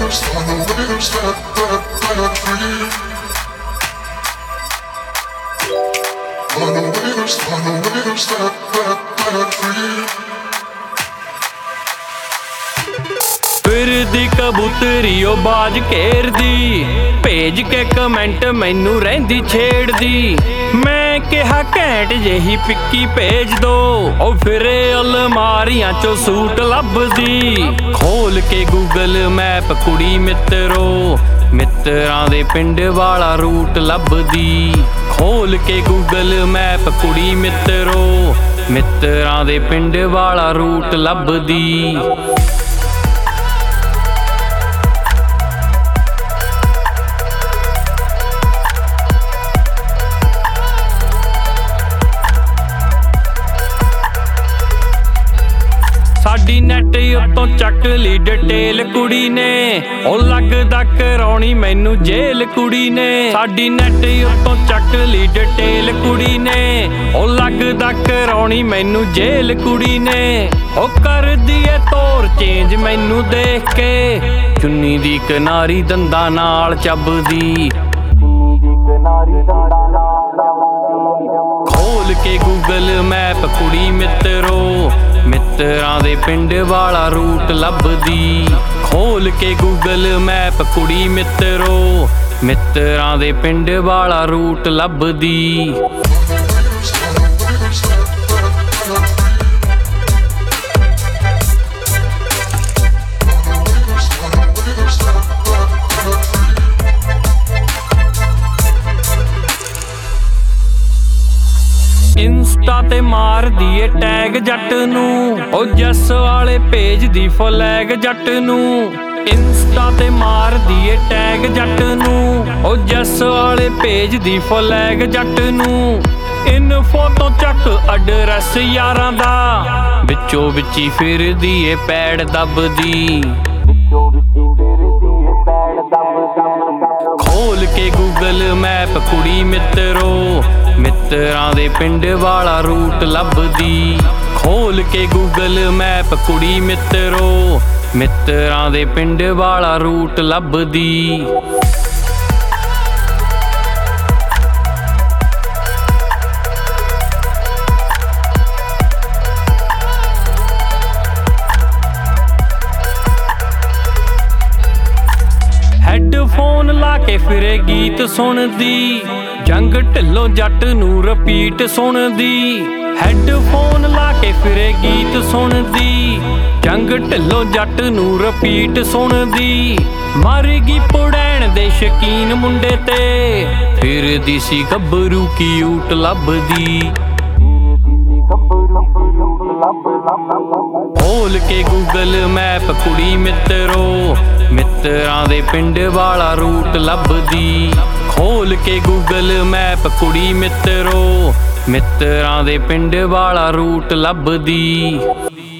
ਫਿਰਦੀ ਕਬੂਤਰੀ ਉਹ ਬਾਜ ਘੇਰਦੀ, ਭੇਜ ਕੇ ਕਮੈਂਟ ਮੈਨੂੰ ਰਹਿੰਦੀ ਛੇੜਦੀ। ਮੈਂ ਕਿਹਾ ਘੈਂਟ ਜਿਹੀ ਪਿੱਕੀ ਭੇਜ ਦੋ, ਉਹ ਫਿਰੇ ਅਲਮਾਰੀਆਂ ਚੋਂ ਸੂਟ ਲੱਭਦੀ। ਖੋਲ ਕੇ ਗੂਗਲ ਮੈਪ ਕੁੜੀ ਮਿੱਤਰੋ, ਮਿੱਤਰਾਂ ਦੇ ਪਿੰਡ ਵਾਲਾ ਰੂਟ ਲੱਭਦੀ। ਖੋਲ ਕੇ ਗੂਗਲ ਮੈਪ ਕੁੜੀ ਮਿੱਤਰੋ, ਮਿੱਤਰਾਂ ਦੇ ਪਿੰਡ ਵਾਲਾ ਰੂਟ ਲੱਭਦੀ। ਸਾਡੀ ਨੈਟ ਉੱਤੋਂ ਚੱਕ ਲਈ ਡਿਟੇਲ ਕੁੜੀ ਨੇ, ਉਹ ਲੱਗਦਾ ਕਰਾਉਣੀ ਮੈਨੂੰ ਜੇਲ ਕੁੜੀ ਨੇ। ਸਾਡੀ ਨੈਟ ਉੱਤੋਂ ਚੱਕ ਲਈ ਡਿਟੇਲ ਕੁੜੀ ਨੇ, ਉਹ ਲੱਗਦਾ ਕਰਾਉਣੀ ਮੈਨੂੰ ਜੇਲ ਕੁੜੀ ਨੇ। ਉਹ ਕਰਦੀ ਏ ਤੋਰ ਚੇਂਜ ਮੈਨੂੰ ਦੇਖ ਕੇ, ਚੁੰਨੀ ਦੀ ਕਿਨਾਰੀ ਦੰਦਾਂ ਨਾਲ ਚੱਬਦੀ। ਖੋਲ ਕੇ ਗੂਗਲ ਮੈਪ ਕੁੜੀ ਮਿੱਤਰੋ, ਮਿੱਤਰਾਂ ਦੇ ਪਿੰਡ ਵਾਲਾ ਰੂਟ ਲੱਭਦੀ। ਖੋਲ ਕੇ ਗੂਗਲ ਮੈਪ ਕੁੜੀ ਮਿੱਤਰੋ, ਮਿੱਤਰਾਂ ਦੇ ਪਿੰਡ ਵਾਲਾ ਰੂਟ ਲੱਭਦੀ। ਇੰਸਟਾ ਤੇ ਮਾਰਦੀ ਏ ਟੈਗ ਜੱਟ ਨੂੰ, ਉਹ ਜੱਸ ਵਾਲੇ ਭੇਜਦੀ ਫਲੈਗ ਜੱਟ ਨੂੰ। ਇੰਸਟਾ ਤੇ ਮਾਰਦੀ ਏ ਟੈਗ ਜੱਟ ਨੂੰ, ਉਹ ਜੱਸ ਵਾਲੇ ਭੇਜਦੀ ਫਲੈਗ ਜੱਟ ਨੂੰ। ਇਨ ਫੋਟੋ ਚੱਕ ਐਡਰੈਸ ਯਾਰਾਂ ਦਾ, ਵਿੱਚੋਂ ਵਿੱਚੀ ਫਿਰਦੀ ਏ ਪੈੜ ਦੱਬਦੀ। ਖੋਲ ਕੇ ਗੂਗਲ ਮੈਪ ਕੁੜੀ ਮਿੱਤਰੋ, ਮਿੱਤਰਾਂ ਦੇ ਪਿੰਡ ਵਾਲਾ ਰੂਟ ਲੱਭਦੀ। ਖੋਲ ਕੇ ਗੂਗਲ ਮੈਪ ਕੁੜੀ ਮਿੱਤਰੋ, ਮਿੱਤਰਾਂ ਦੇ ਪਿੰਡ ਵਾਲਾ ਰੂਟ ਲੱਭਦੀ। ਹੈਡਫੋਨ ਲਾ ਕੇ ਫਿਰੇ ਗੀਤ ਸੁਣਦੀ, ਜੰਗ ਢਿੱਲੋਂ ਜੱਟ ਨੂੰ ਰਿਪੀਟ ਸੁਣਦੀ। ਹੈਡਫੋਨ ਲਾ ਕੇ ਫਿਰੇ ਗੀਤ ਸੁਣਦੀ, ਜੰਗ ਢਿੱਲੋਂ ਜੱਟ ਨੂੰ ਰਿਪੀਟ ਸੁਣਦੀ। ਮਰ ਗਈ ਪੁੜੈਣ ਦੇ ਸ਼ਕੀਨ ਮੁੰਡੇ ਤੇ, ਫਿਰਦੀ ਸੀ ਗੱਭਰੂ ਕਿਊਟ ਲੱਭਦੀ। ਖੋਲ ਕੇ ਗੂਗਲ ਮੈਪ ਕੁੜੀ ਮਿੱਤਰੋ, ਮਿੱਤਰਾਂ ਦੇ ਪਿੰਡ ਵਾਲਾ ਰੂਟ ਲੱਭਦੀ। ਖੋਲ ਕੇ ਗੂਗਲ ਮੈਪ ਕੁੜੀ ਮਿੱਤਰੋ, ਮਿੱਤਰਾਂ ਦੇ ਪਿੰਡ ਵਾਲਾ ਰੂਟ ਲੱਭਦੀ।